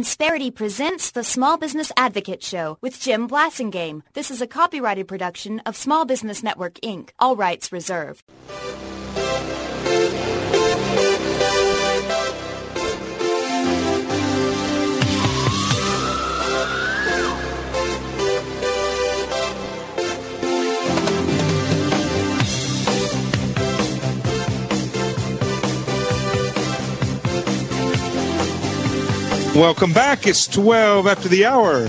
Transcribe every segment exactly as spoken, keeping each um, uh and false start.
Insperity presents the Small Business Advocate Show with Jim Blasingame. This is a copyrighted production of Small Business Network, Incorporated. All rights reserved. Welcome back. It's twelve after the hour.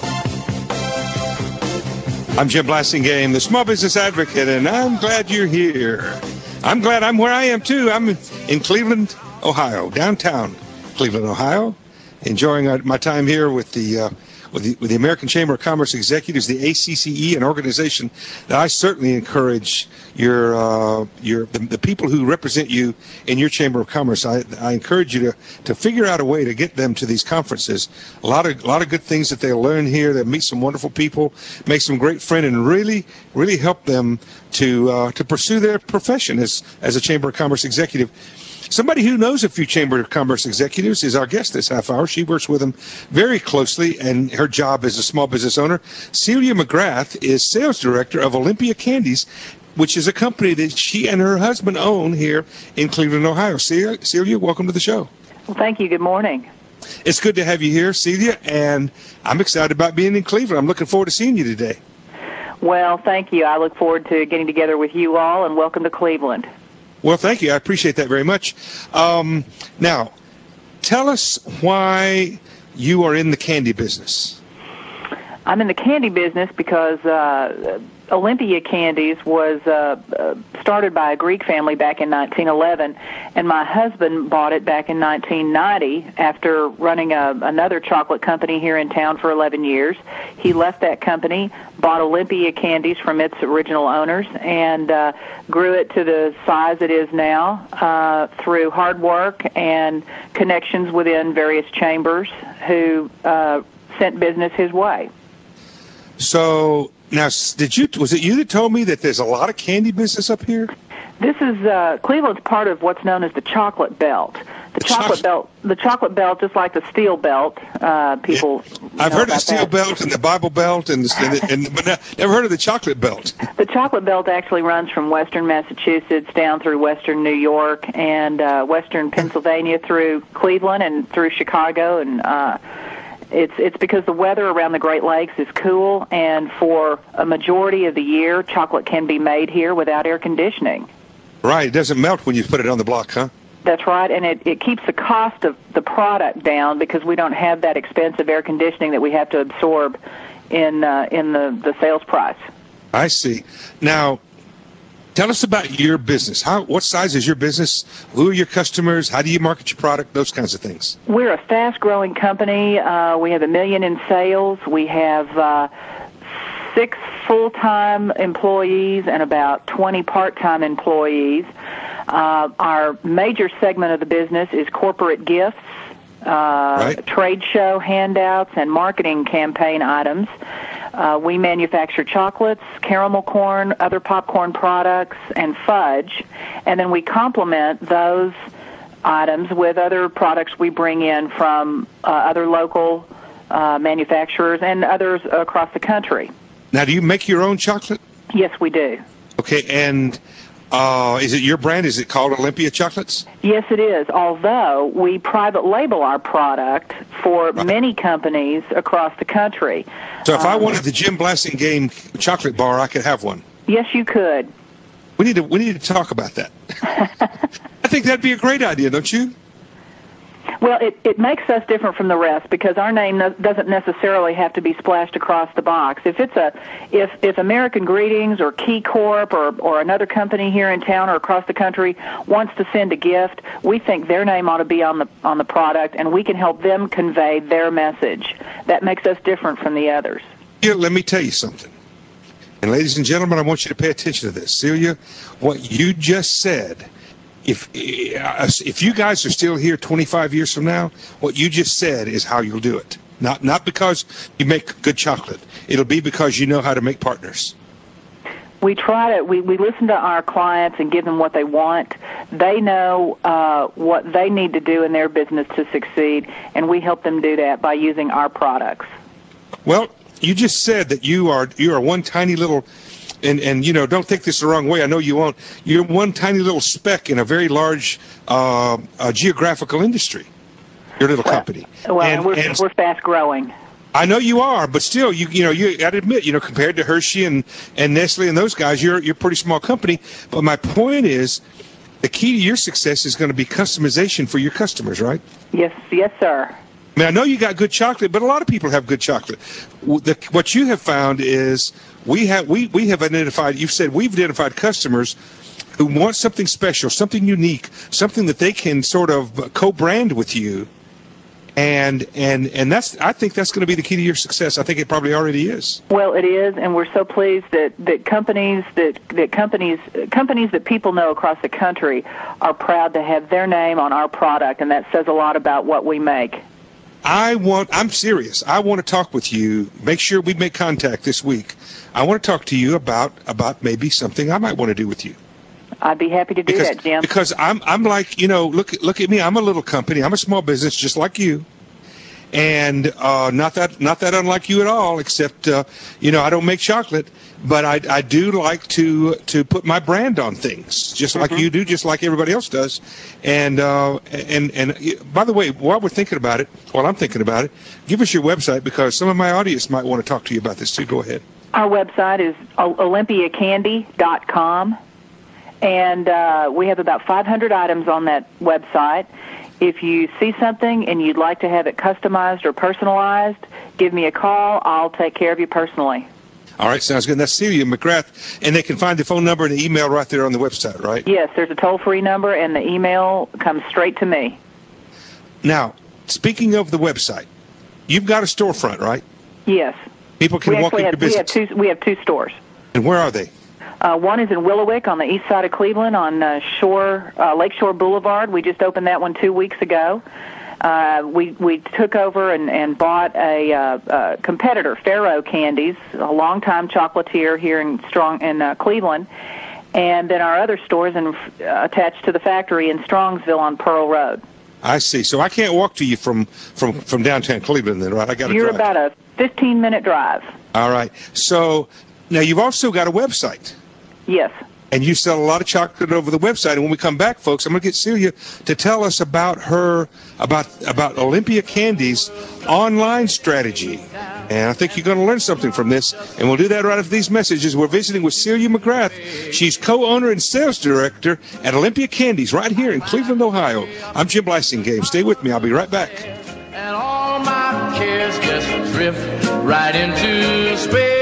I'm Jim Blasingame, the Small Business Advocate, and I'm glad you're here. I'm glad I'm where I am, too. I'm in Cleveland, Ohio, downtown Cleveland, Ohio, enjoying my time here with the uh, with the, with the American Chamber of Commerce Executives, the A C C E, an organization that I certainly encourage your uh, your the, the people who represent you in your Chamber of Commerce. I, I encourage you to, to figure out a way to get them to these conferences. A lot of a lot of good things that they'll learn here. They'll meet some wonderful people, make some great friends, and really really help them to uh, to pursue their profession as as a Chamber of Commerce executive. Somebody who knows a few Chamber of Commerce executives is our guest this half hour. She works with them very closely, and her job as a small business owner. Celia McGrath is sales director of Olympia Candies, which is a company that she and her husband own here in Cleveland, Ohio. Celia, Celia, welcome to the show. Well, thank you. Good morning. It's good to have you here, Celia, and I'm excited about being in Cleveland. I'm looking forward to seeing you today. Well, thank you. I look forward to getting together with you all, and welcome to Cleveland. Well, thank you. I appreciate that very much. Um, now, tell us why you are in the candy business. I'm in the candy business because uh, Olympia Candies was uh, uh, started by a Greek family back in nineteen eleven, and my husband bought it back in nineteen ninety after running a, another chocolate company here in town for eleven years. He left that company, bought Olympia Candies from its original owners, and uh, grew it to the size it is now uh, through hard work and connections within various chambers who uh, sent business his way. So now, did you? Was it you that told me that there's a lot of candy business up here? This is uh, Cleveland's part of what's known as the chocolate belt. The, the chocolate cho- belt, the chocolate belt, just like the steel belt. Uh, people, yeah. I've know heard of the steel that. belt and the Bible belt, and, the, and, and but never heard of the chocolate belt. The chocolate belt actually runs from western Massachusetts down through western New York and uh, western Pennsylvania through Cleveland and through Chicago and. Uh, It's it's because the weather around the Great Lakes is cool, and for a majority of the year, chocolate can be made here without air conditioning. Right. It doesn't melt when you put it on the block, huh? That's right, and it, it keeps the cost of the product down because we don't have that expensive air conditioning that we have to absorb in uh, in the, the sales price. I see. Now, tell us about your business. How, what size is your business? Who are your customers? How do you market your product? Those kinds of things. We're a fast-growing company. Uh, we have a million in sales. We have uh, six full-time employees and about twenty part-time employees. Uh, our major segment of the business is corporate gifts, uh, right. trade show handouts, and marketing campaign items. Uh, we manufacture chocolates, caramel corn, other popcorn products, and fudge, and then we complement those items with other products we bring in from uh, other local uh, manufacturers and others across the country. Now, do you make your own chocolate? Yes, we do. Okay, and uh, is it your brand? Is it called Olympia Chocolates? Yes, it is, although we private label our product for right. many companies across the country. So if um, I wanted the Jim Blasingame chocolate bar, I could have one? Yes, you could. We need to we need to talk about that. I think that'd be a great idea, don't you? Well, it, it makes us different from the rest because our name no, doesn't necessarily have to be splashed across the box. If it's a if if American Greetings or Key Corp or or another company here in town or across the country wants to send a gift, we think their name ought to be on the on the product, and we can help them convey their message. That makes us different from the others. Here, let me tell you something. And ladies and gentlemen, I want you to pay attention to this. Celia, what you just said, if if you guys are still here twenty-five years from now, what you just said is how you'll do it. Not not because you make good chocolate. It'll be because you know how to make partners. We try to, we, we listen to our clients and give them what they want. They know uh, what they need to do in their business to succeed, and we help them do that by using our products. Well, you just said that you are you are one tiny little, and, and you know, don't take this the wrong way. I know you won't. You're one tiny little speck in a very large uh, uh, geographical industry. Your little well, company. Well, and, we're and, we're fast growing. I know you are, but still, you you know, you got to admit, you know, compared to Hershey and, and Nestle and those guys, you're you're a pretty small company. But my point is, the key to your success is going to be customization for your customers, right? Yes, yes, sir. I mean, I know you got good chocolate, but a lot of people have good chocolate. The, what you have found is we have we, we have identified. You've said we've identified customers who want something special, something unique, something that they can sort of co-brand with you, and and and that's I think that's going to be the key to your success. I think it probably already is. Well, it is, and we're so pleased that, that companies that that companies companies that people know across the country are proud to have their name on our product, and that says a lot about what we make. I want, I'm serious. I want to talk with you. Make sure we make contact this week. I want to talk to you about, about maybe something I might want to do with you. I'd be happy to do because, that, Jim. Because I'm, I'm like, you know, look, look at me. I'm a little company. I'm a small business just like you. And uh, not that not that unlike you at all, except, uh, you know, I don't make chocolate, but I, I do like to to put my brand on things, just like mm-hmm. you do, just like everybody else does. And, uh, and, and by the way, while we're thinking about it, while I'm thinking about it, give us your website, because some of my audience might want to talk to you about this too. Go ahead. Our website is olympia candy dot com, and uh, we have about five hundred items on that website. If you see something and you'd like to have it customized or personalized, give me a call. I'll take care of you personally. All right, sounds good. And that's Celia McGrath, and they can find the phone number and the email right there on the website, right? Yes, there's a toll-free number, and the email comes straight to me. Now, speaking of the website, you've got a storefront, right? Yes. People can we walk in have, your business. We have two, we have two stores. And where are they? Uh, one is in Willowick on the east side of Cleveland on uh, Shore uh, Lakeshore Boulevard. We just opened that one two weeks ago. Uh, we we took over and, and bought a uh, uh, competitor, Faro Candies, a longtime chocolatier here in Strong in uh, Cleveland, and then our other stores in, uh, attached to the factory in Strongsville on Pearl Road. I see. So I can't walk to you from, from, from downtown Cleveland, then, right? I got to You're drive. about a fifteen minute drive. All right. So now you've also got a website. Yes. And you sell a lot of chocolate over the website. And when we come back, folks, I'm going to get Celia to tell us about her, about about Olympia Candy's online strategy. And I think you're going to learn something from this. And we'll do that right after these messages. We're visiting with Celia McGrath. She's co-owner and sales director at Olympia Candies right here in Cleveland, Ohio. I'm Jim Blasingame. Stay with me. I'll be right back. And all my cares just drift right into space.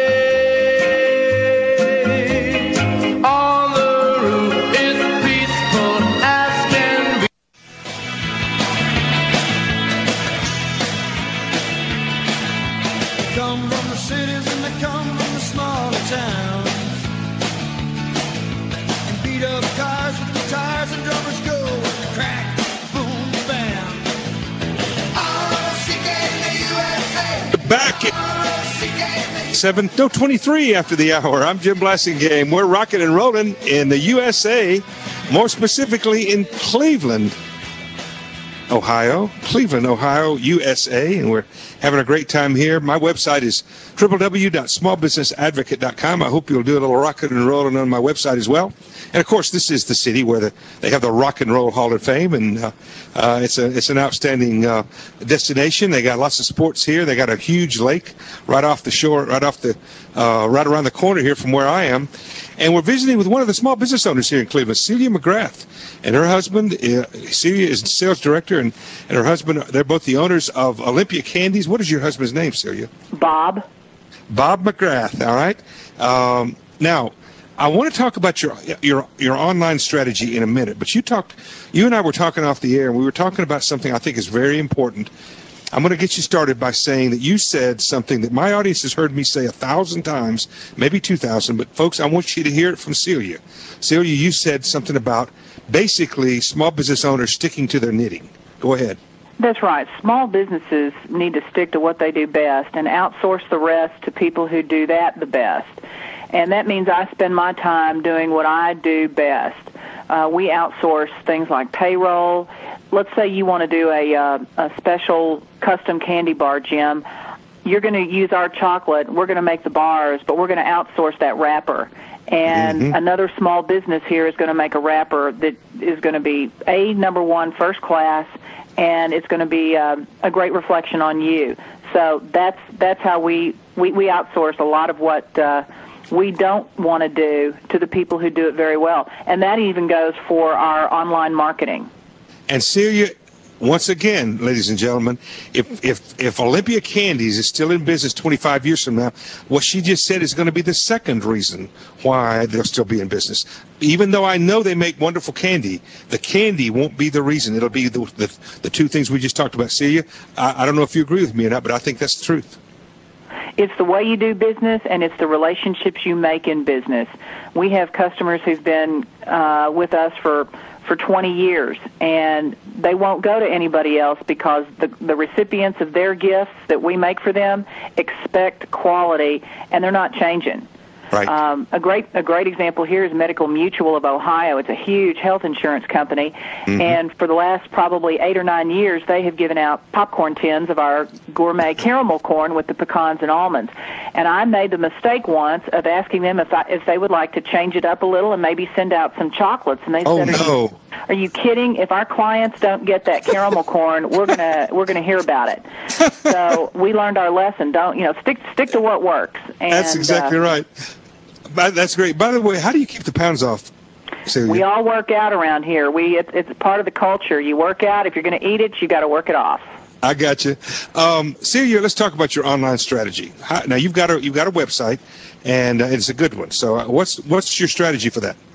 Back at seven, no, twenty-three after the hour. I'm Jim Blasingame. We're rocking and rolling in the U S A, more specifically in Cleveland, Ohio. Cleveland, Ohio, U S A, and we're having a great time here. My website is w w w dot small business advocate dot com. I hope you'll do a little rocking and rolling on my website as well. And, of course, this is the city where the, they have the Rock and Roll Hall of Fame, and uh, uh, it's a it's an outstanding uh, destination. They got lots of sports here. They got a huge lake right off the shore, right off the uh, right around the corner here from where I am. And we're visiting with one of the small business owners here in Cleveland, Celia McGrath, and her husband. Uh, Celia is the sales director, and, and her husband. They're both the owners of Olympia Candies. What is your husband's name, Celia? Bob. Bob McGrath. All right. Um, now, I want to talk about your your your online strategy in a minute, but you talked, you and I were talking off the air, and we were talking about something I think is very important. I'm going to get you started by saying that you said something that my audience has heard me say a thousand times, maybe two thousand, but folks, I want you to hear it from Celia. Celia, you said something about basically small business owners sticking to their knitting. Go ahead. That's right. Small businesses need to stick to what they do best and outsource the rest to people who do that the best. And that means I spend my time doing what I do best. Uh, Uh, we outsource things like payroll. Let's say you want to do a, uh, a special custom candy bar, Jim. You're going to use our chocolate. We're going to make the bars, but we're going to outsource that wrapper. And mm-hmm. another small business here is going to make a wrapper that is going to be, A, number one, first class, and it's going to be uh, a great reflection on you. So that's that's how we, we, we outsource a lot of what uh, we don't want to do to the people who do it very well. And that even goes for our online marketing. And Celia, once again, ladies and gentlemen, if, if if Olympia Candies is still in business twenty-five years from now, what she just said is going to be the second reason why they'll still be in business. Even though I know they make wonderful candy, the candy won't be the reason. It'll be the the, the two things we just talked about. Celia, I, I don't know if you agree with me or not, but I think that's the truth. It's the way you do business, and it's the relationships you make in business. We have customers who've been uh, with us for for twenty years, and they won't go to anybody else because the, the recipients of their gifts that we make for them expect quality, and they're not changing. Right. Um, a great a great example here is Medical Mutual of Ohio. It's a huge health insurance company, mm-hmm. and for the last probably eight or nine years, they have given out popcorn tins of our gourmet caramel corn with the pecans and almonds. And I made the mistake once of asking them if I, if they would like to change it up a little and maybe send out some chocolates, and they oh, said, no. Are you, are you kidding? If our clients don't get that caramel corn, we're gonna we're gonna hear about it. So we learned our lesson. Don't you know? Stick stick to what works. And, That's exactly uh, right. That's great. By the way, how do you keep the pounds off, Celia? We all work out around here. We it, it's part of the culture. You work out. If you're going to eat it, you got to work it off. I got you, um, Celia. Let's talk about your online strategy. How, now you've got a you've got a website, and uh, it's a good one. So uh, what's what's your strategy for that?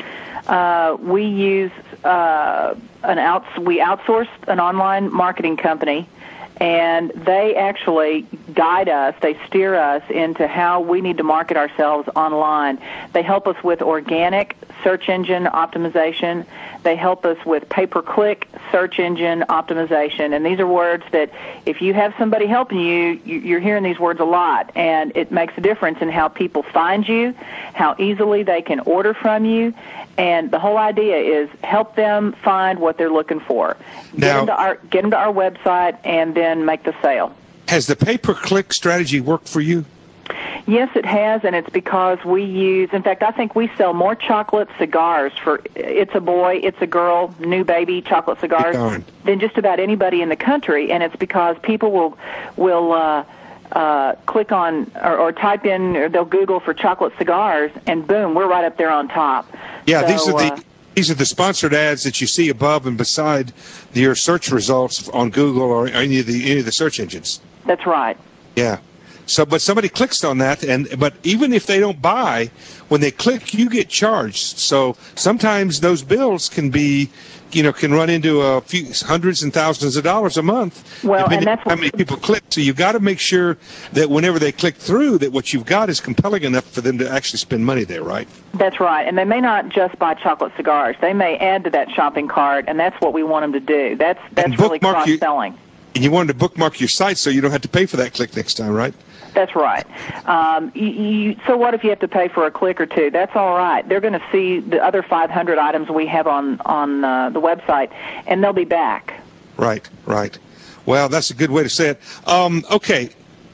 Uh, we use uh, an outs we outsourced an online marketing company. And they actually guide us, they steer us into how we need to market ourselves online. They help us with organic search engine optimization. They help us with pay-per-click search engine optimization. And these are words that if you have somebody helping you, you're hearing these words a lot. And it makes a difference in how people find you, how easily they can order from you. And the whole idea is help them find what they're looking for. Get, now, them to our, get them to our website and then make the sale. Has the pay-per-click strategy worked for you? Yes, it has, and it's because we use, in fact, I think we sell more chocolate cigars for It's a Boy, It's a Girl, New Baby chocolate cigars than just about anybody in the country. And it's because people will, will uh, uh, click on or, or type in, or they'll Google for chocolate cigars, and boom, we're right up there on top. Yeah, so, these are the... Uh, These are the sponsored ads that you see above and beside your search results on Google or any of the any of the search engines. That's right. Yeah. So, but somebody clicks on that, and but even if they don't buy, when they click, you get charged. So sometimes those bills can be, you know, can run into a few hundreds and thousands of dollars a month. Well, and that's on how many people click. So you got to make sure that whenever they click through, that what you've got is compelling enough for them to actually spend money there, right? That's right. And they may not just buy chocolate cigars. They may add to that shopping cart, and that's what we want them to do. That's that's really cross-selling. You, and you want them to bookmark your site so you don't have to pay for that click next time, right? That's right. Um, you, you, so what if you have to pay for a click or two? That's all right. They're going to see the other five hundred items we have on, on uh, the website, and they'll be back. Right, right. Well, that's a good way to say it. Um, okay,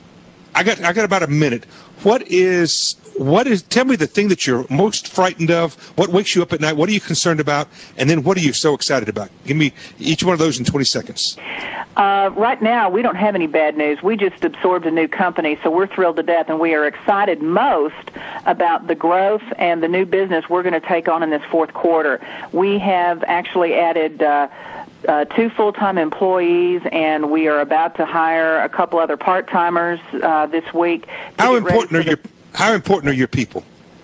I got I got about a minute. What is what is? Tell me the thing that you're most frightened of. What wakes you up at night? What are you concerned about? And then what are you so excited about? Give me each one of those in twenty seconds. Uh, right now, we don't have any bad news. We just absorbed a new company, so we're thrilled to death, and we are excited most about the growth and the new business we're going to take on in this fourth quarter. We have actually added uh, uh, two full-time employees, and we are about to hire a couple other part-timers uh, this week. How important are your How important are your people?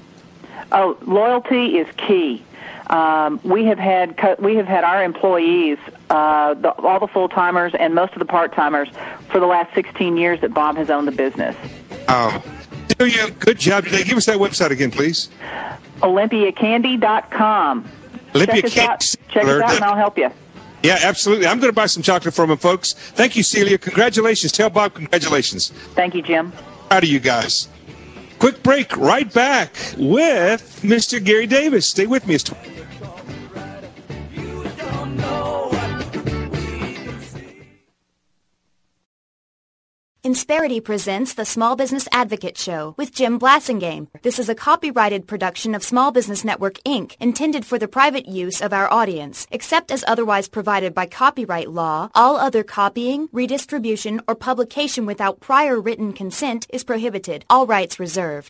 Oh, loyalty is key. Um, we have had we have had our employees, uh, the, all the full timers and most of the part timers, for the last sixteen years that Bob has owned the business. Oh, Celia, good job today. Give us that website again, please. Olympia Candy dot com. Olympia Check us out. Check us out, and I'll help you. Yeah, absolutely. I'm going to buy some chocolate from him, folks. Thank you, Celia. Congratulations. Tell Bob congratulations. Thank you, Jim. Proud of you guys. Quick break. Right back with Mister Gary Davis. Stay with me. It's Insperity presents the Small Business Advocate Show with Jim Blasingame. This is a copyrighted production of Small Business Network, Incorporated, intended for the private use of our audience. Except as otherwise provided by copyright law, all other copying, redistribution, or publication without prior written consent is prohibited. All rights reserved.